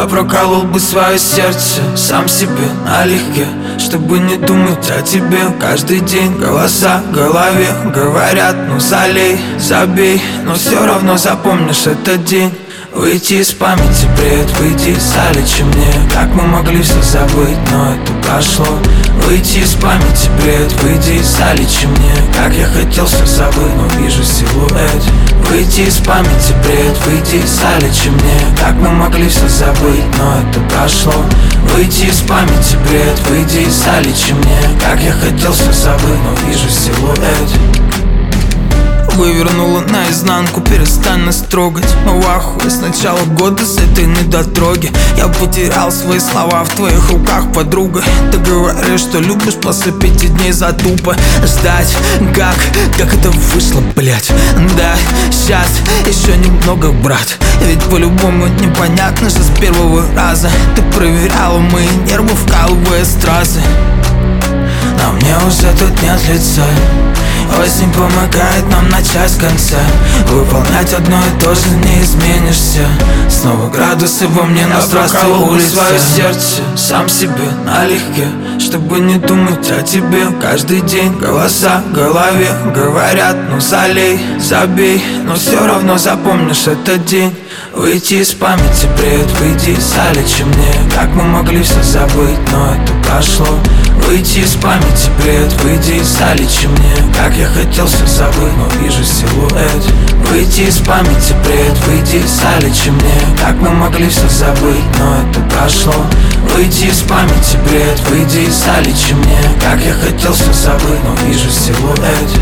Я проколол бы свое сердце сам себе налегке, чтобы не думать о тебе. Каждый день голоса в голове говорят: ну залей, забей, но все равно запомнишь этот день. Выйти из памяти, бред, выйти залечи мне. Как мы могли все забыть, но это прошло. Выйти из памяти, бред, выйди залечи мне. Как я хотел все забыть, но вижу силуэт. Выйти из памяти, бред, выйди залечи мне. Как мы могли все забыть, но это прошло. Выйти из памяти, бред, выйди залечи мне. Как я хотел все забыть, но вижу силуэт. Вывернула наизнанку, перестань нас трогать. Мы в ахуе с начала года с этой недотроги. Я потерял свои слова в твоих руках, подруга. Ты говоришь, что любишь после 5 дней затупа ждать. Как это вышло, блять? Да, сейчас еще немного, брат. Ведь по-любому непонятно же с первого раза. Ты проверяла мои нервы, вкалывая стразы. Но мне уже тут нет лица. Осень помогает нам начать с конца. Выполнять одно и то же, не изменишься. Снова градусы во мне, но здравствуй, улица. Свое сердце сам себе налегке, чтобы не думать о тебе. Каждый день голоса в голове говорят: ну залей, забей, но все равно запомнишь этот день. Выйти из памяти, бред, выйди залечи мне. Как мы могли все забыть, но это прошло. Выйти из памяти, бред, выйди залечи мне. Как я хотел все забыть, но вижу силуэт. Выйти из памяти, бред, выйди залечи мне. Как мы могли все забыть, но это прошло. Выйти из памяти, бред, выйди залечи мне. Как я хотел все забыть, но вижу силуэт.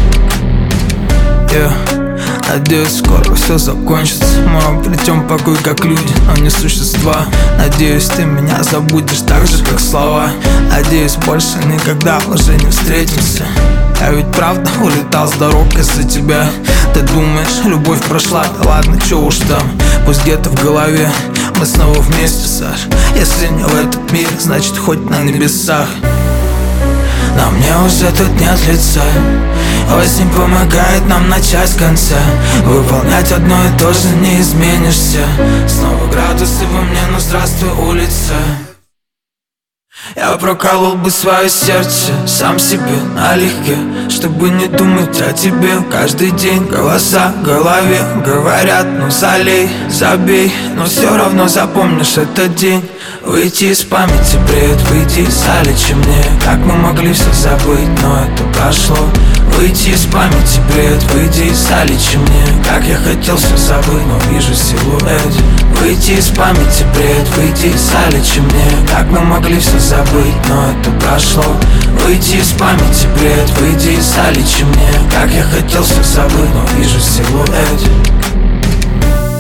Надеюсь, скоро все закончится. Мы обретем покой как люди, но не существа. Надеюсь, ты меня забудешь так же, как слова. Надеюсь, больше никогда уже не встретимся. Я ведь правда улетал с дорог из-за тебя. Ты думаешь, любовь прошла? Да ладно, чё уж там. Пусть где-то в голове мы снова вместе, Саш. Если не в этот мир, значит хоть на небесах. Но мне уже тут нет лица. Осень помогает нам начать с конца. Выполнять одно и то же, не изменишься. Снова градусы во мне, но здравствуй, улица. Я проколол бы свое сердце сам себе налегке, чтобы не думать о тебе. Каждый день голоса в голове говорят: ну залей, забей, но все равно запомнишь этот день. Выйти из памяти, бред, выйди залечи мне. Как мы могли все забыть, но это прошло. Выйти из памяти, бред, выйди залечи мне. Как я хотел все забыть, но вижу силуэт. Выйти из памяти, бред, выйди залечи мне. Как мы могли все забыть, но это прошло. Выйти из памяти, бред, выйди залечи мне. Как я хотел все забыть, но вижу силуэт.